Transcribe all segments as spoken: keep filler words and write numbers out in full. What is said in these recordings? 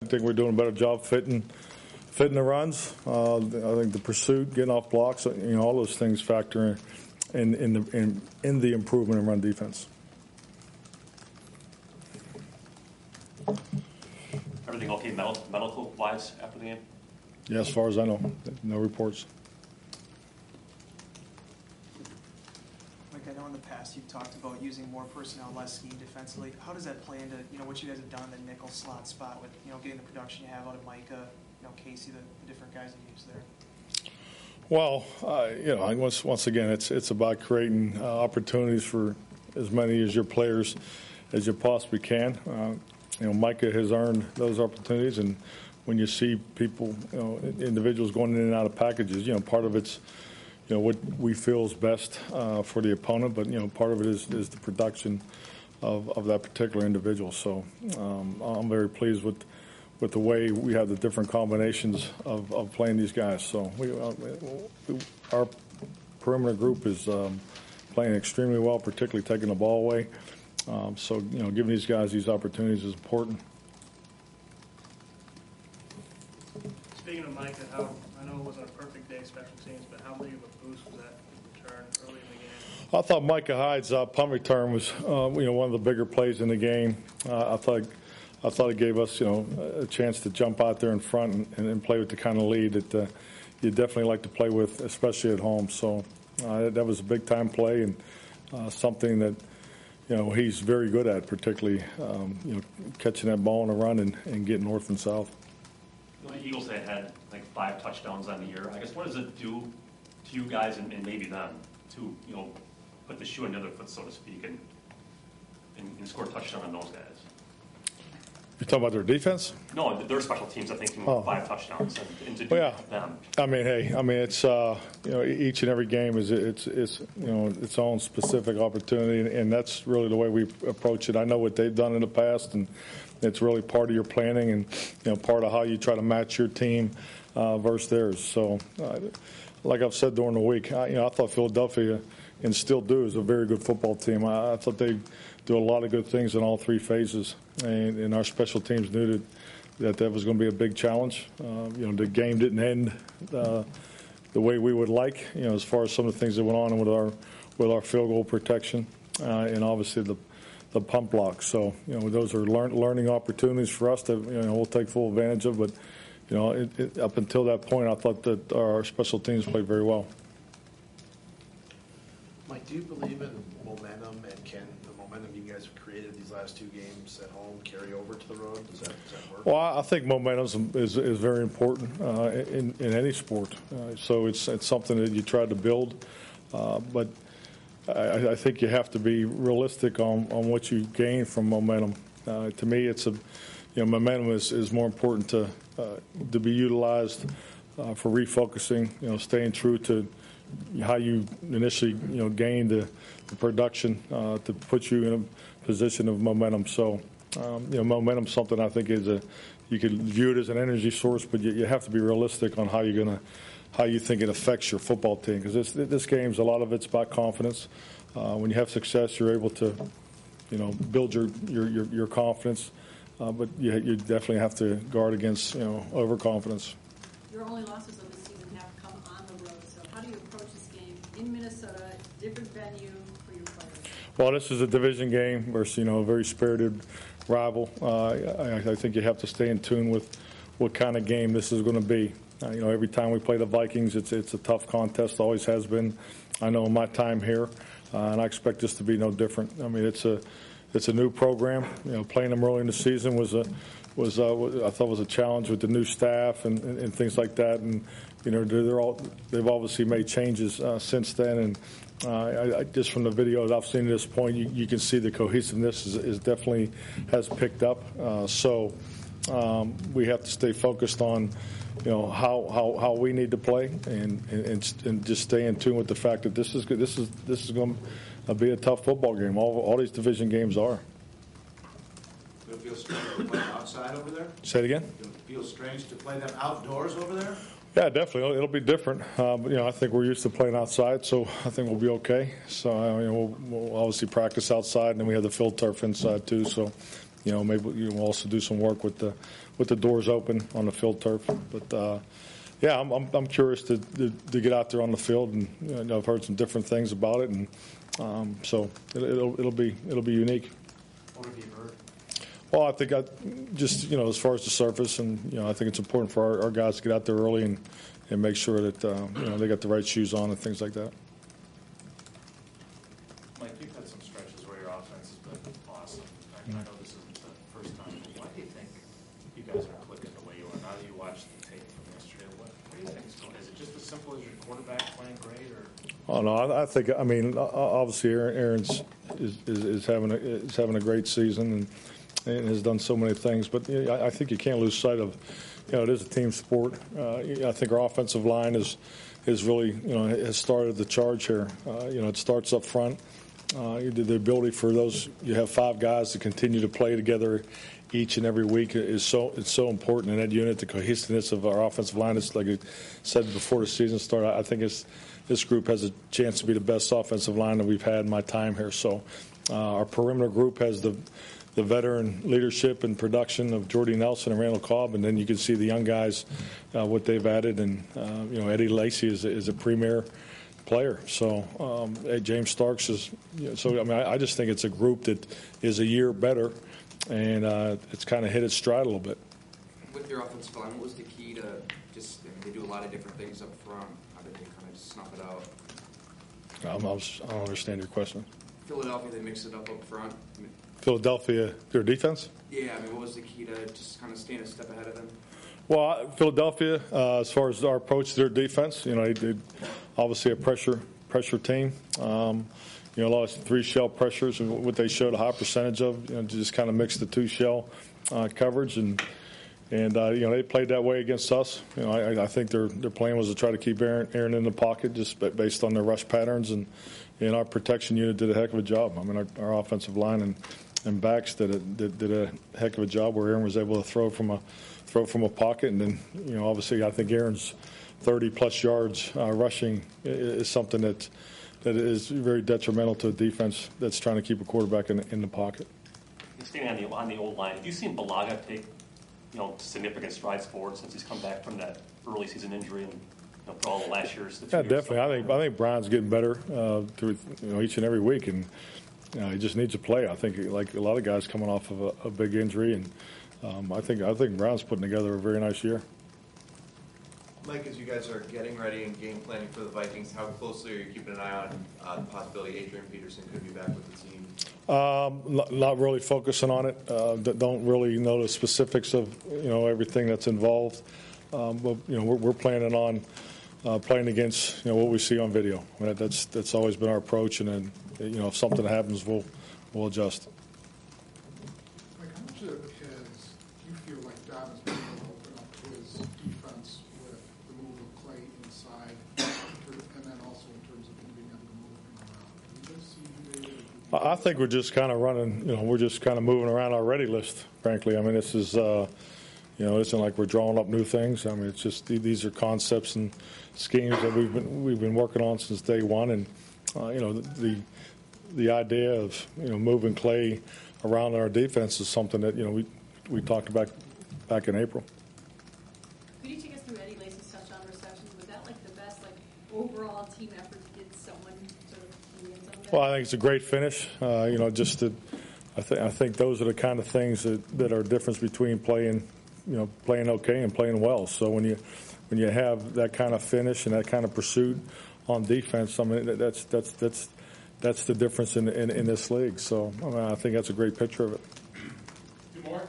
think we're doing a better job fitting fitting the runs. Uh, I think the pursuit, getting off blocks, you know, all those things factor in in, in, the, in, in the improvement in run defense. Everything okay medical-wise after the game? Yeah, as far as I know, no reports. Mike, I know in the past you've talked about using more personnel, less scheme defensively. How does that play into, you know, what you guys have done in the nickel slot spot with, you know, getting the production you have out of Micah, you know, Casey, the, the different guys you use there? Well, uh, you know, once once again, it's it's about creating uh, opportunities for as many as your players as you possibly can. Uh, you know, Micah has earned those opportunities, and when you see people, you know, individuals going in and out of packages, you know, part of it's, you know, what we feel is best uh, for the opponent, but, you know, part of it is, is the production of, of that particular individual. So um, I'm very pleased with with the way we have the different combinations of, of playing these guys. So we, uh, our perimeter group is um, playing extremely well, particularly taking the ball away. Um, so, you know, giving these guys these opportunities is important. Speaking of Micah, how, I know it wasn't a perfect day special teams, but how big of a boost was that return early in the game? I thought Micah Hyde's uh, punt return was, uh, you know, one of the bigger plays in the game. Uh, I thought, I thought it gave us, you know, a chance to jump out there in front and, and play with the kind of lead that uh, you definitely like to play with, especially at home. So uh, that was a big time play and uh, something that, you know, he's very good at, particularly, um, you know, catching that ball on a run and, and getting north and south. The Eagles had had like five touchdowns on the year. I guess what does it do to you guys and, and maybe them to, you know, put the shoe on the other foot, so to speak, and, and, and score a touchdown on those guys? You're talking about their defense? No, their special teams, I think, can oh. five touchdowns and, and to do well, yeah. them. I mean, hey, I mean, it's, uh, you know, each and every game is, it's, it's, you know, its own specific opportunity, and, and that's really the way we approach it. I know what they've done in the past, and it's really part of your planning and, you know, part of how you try to match your team uh, versus theirs. So, uh, like I've said during the week, I, you know, I thought Philadelphia, and still do, is a very good football team. I, I thought they do a lot of good things in all three phases, and, and our special teams knew that that, that was going to be a big challenge. Uh, you know, the game didn't end uh, the way we would like, you know, as far as some of the things that went on with our with our field goal protection uh, and obviously the the pump block. So, you know, those are learn, learning opportunities for us that, you know, we'll take full advantage of. But, you know, it, it, up until that point, I thought that our special teams played very well. Mike, do you believe in momentum, and can the momentum you guys have created these last two games at home carry over to the road? Does that, does that work? Well, I think momentum is is very important uh, in in any sport. Uh, so it's it's something that you try to build, uh, but I, I think you have to be realistic on, on what you gain from momentum. Uh, to me, it's a you know momentum is, is more important to uh, to be utilized uh, for refocusing. You know, staying true to how you initially, you know, gained the, the production uh, to put you in a position of momentum. So, um, you know, momentum is something I think is a, you could view it as an energy source, but you, you have to be realistic on how you're going to, how you think it affects your football team. Because this this game's, a lot of it's about confidence. Uh, when you have success, you're able to, you know, build your your your, your confidence. Uh, but you, you definitely have to guard against, you know, overconfidence. Your only losses of the season have come on the road. So how do you approach this game in Minnesota, different venue for your players? Well, this is a division game versus, you know, a very spirited rival. Uh, I, I think you have to stay in tune with what kind of game this is going to be. Uh, you know, every time we play the Vikings, it's it's a tough contest. Always has been. I know in my time here, uh, and I expect this to be no different. I mean, it's a it's a new program. You know, playing them early in the season was a was uh, I thought was a challenge with the new staff and, and, and things like that. And you know, they're, they're all they've obviously made changes uh, since then. And uh, I, I, just from the videos I've seen at this point, you, you can see the cohesiveness is, is definitely has picked up. Uh, so um, we have to stay focused on, you know, how, how, how we need to play and, and and just stay in tune with the fact that this is good. This is this is going to be a tough football game. All all these division games are. Does it feel strange to play them outside over there? Say it again. Does it feel strange to play them outdoors over there? Yeah, definitely. It'll, it'll be different. Uh, but, you know, I think we're used to playing outside, so I think we'll be okay. So, I mean, we'll, we'll obviously practice outside, and then we have the field turf inside too. So, you know, maybe you will also do some work with the with the doors open on the field turf. But uh, yeah, I'm, I'm I'm curious to, to to get out there on the field, and you know, I've heard some different things about it, and um, so it, it'll it'll be it'll be unique. What have you heard? Well, I think I just, you know, as far as the surface, and, you know, I think it's important for our, our guys to get out there early and, and make sure that, uh, you know, they got the right shoes on and things like that. Mike, you've had some stretches where your offense has been awesome. I, I know this isn't the first time, but why do you think you guys are clicking the way you are? Now that you watch the tape from yesterday, what, what do you think is going on? Is it just as simple as your quarterback playing great, or? Oh, no, I, I think, I mean, obviously Aaron, Aaron's is, is, is, having a, is having a great season, and and has done so many things. But you know, I think you can't lose sight of, you know, it is a team sport. Uh, I think our offensive line is is really, you know, has started the charge here. Uh, you know, it starts up front. Uh, the ability for those, you have five guys to continue to play together each and every week is so it's so important in that unit. The cohesiveness of our offensive line is, like I said before the season started, I think it's, this group has a chance to be the best offensive line that we've had in my time here. So uh, our perimeter group has the the veteran leadership and production of Jordy Nelson and Randall Cobb, and then you can see the young guys, uh, what they've added. And, uh, you know, Eddie Lacy is, is a premier player. So um, hey, James Starks is, you know, so I mean, I, I just think it's a group that is a year better, and uh, it's kind of hit its stride a little bit. With your offensive line, what was the key to just, I mean, they do a lot of different things up front. How did they kind of just snuff it out? Um, I, was, I don't understand your question. Philadelphia, they mix it up up front. I mean, Philadelphia, their defense? Yeah, I mean, what was the key to just kind of staying a step ahead of them? Well, Philadelphia, uh, as far as our approach to their defense, you know, they did obviously a pressure pressure team. Um, you know, a lot of three shell pressures, and what they showed a high percentage of. You know, just kind of mix the two shell uh, coverage, and and uh, you know, they played that way against us. You know, I, I think their their plan was to try to keep Aaron, Aaron in the pocket, just based on their rush patterns, and and our protection unit did a heck of a job. I mean, our, our offensive line and and backs did a, did, did a heck of a job where Aaron was able to throw from a throw from a pocket, and then, you know, obviously I think Aaron's thirty plus yards uh, rushing is something that that is very detrimental to a defense that's trying to keep a quarterback in, in the pocket. Staying on the on the old line, have you seen Balaga take, you know, significant strides forward since he's come back from that early season injury and, you know, for all the last years? The Yeah, years definitely. I think I think Brian's getting better uh, through, you know, each and every week, and you know, he just needs to play. I think, like a lot of guys coming off of a, a big injury, and um, I think I think Brown's putting together a very nice year. Mike, as you guys are getting ready and game planning for the Vikings, how closely are you keeping an eye on uh, the possibility Adrian Peterson could be back with the team? Um, not, not really focusing on it. Uh, don't really know the specifics of, you know, everything that's involved. Um, but you know, we're, we're planning on uh, playing against, you know, what we see on video. I mean, that's that's always been our approach, and then, you know, if something happens, we'll we'll adjust. Like, how much of his do you feel like Don has been able to open up his defense with the move of Clay inside, and then also in terms of him being able to move him around? Do you guys see him able to? I think we're just kind of running, you know, we're just kind of moving around our ready list, frankly. I mean, this is, uh, you know, it's not like we're drawing up new things. I mean, it's just these are concepts and schemes that we've been we've been working on since day one, and uh, you know, the the idea of, you know, moving Clay around in our defense is something that, you know, we we talked about back in April. Could you take us through Eddie Lacy's touchdown receptions? Was that like the best, like, overall team effort to get someone sort of in the end zone? Well, I think it's a great finish. Uh, you know, just to, I think I think those are the kind of things that, that are difference between playing, you know, playing okay and playing well. So when you when you have that kind of finish and that kind of pursuit on defense, I mean, that's that's that's that's the difference in in, in this league. So I mean, I think that's a great picture of it. Two more.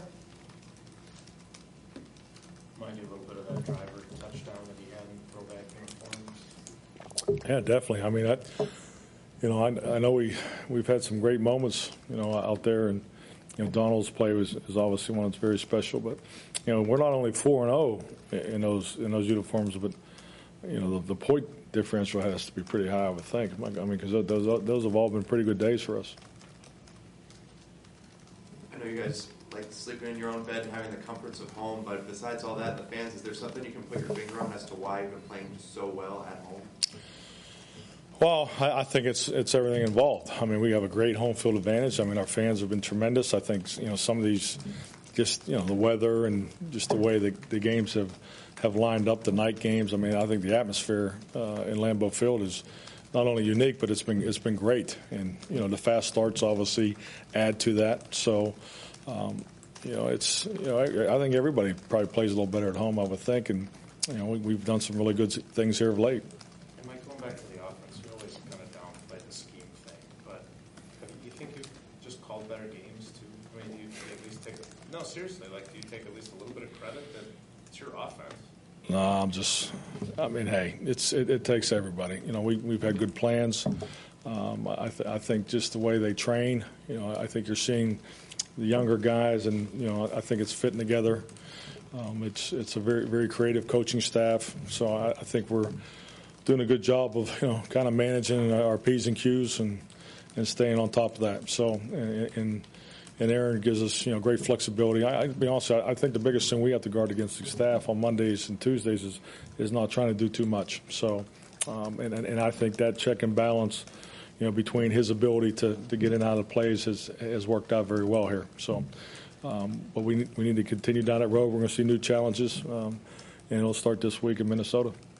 Remind you a little bit of that driver touchdown that he had in throwback uniforms. Yeah, definitely. I mean, that, you know, I, I know we we've had some great moments, you know, out there, and you know, Donald's play was is obviously one that's very special. But you know, we're not only four and zero in those in those uniforms, but you know, the, the point differential has to be pretty high, I would think. I mean, because those those have all been pretty good days for us. I know you guys like sleeping in your own bed and having the comforts of home, but besides all that, the fans, is there something you can put your finger on as to why you've been playing so well at home? Well, I, I think it's it's everything involved. I mean, we have a great home field advantage. I mean, our fans have been tremendous. I think you know some of these, just you know the weather and just the way the, the games have, have lined up, the night games. I mean, I think the atmosphere uh, in Lambeau Field is not only unique, but it's been it's been great. And you know the fast starts obviously add to that. So. Um, You know, it's you know I, I think everybody probably plays a little better at home, I would think, and you know we, we've done some really good things here of late. And Mike, going back to the offense, you always kind of downplay the scheme thing, but have you think you've just called better games too? I mean, do you at least take a, no seriously, like do you take at least a little bit of credit that it's your offense? No, I'm just. I mean, hey, it's it, it takes everybody. You know, we we've had good plans. Um, I th- I think just the way they train. You know, I think you're seeing the younger guys, and you know, I think it's fitting together. Um, it's it's a very very creative coaching staff, so I, I think we're doing a good job of you know kind of managing our P's and Q's and, and staying on top of that. So and and, and Aaron gives us you know great flexibility. I, I to be honest, I, I think the biggest thing we have to guard against the staff on Mondays and Tuesdays is is not trying to do too much. So um, and and I think that check and balance. You know, between his ability to, to get in and out of plays has has worked out very well here. So, um, but we we need to continue down that road. We're going to see new challenges, um, and it'll start this week in Minnesota.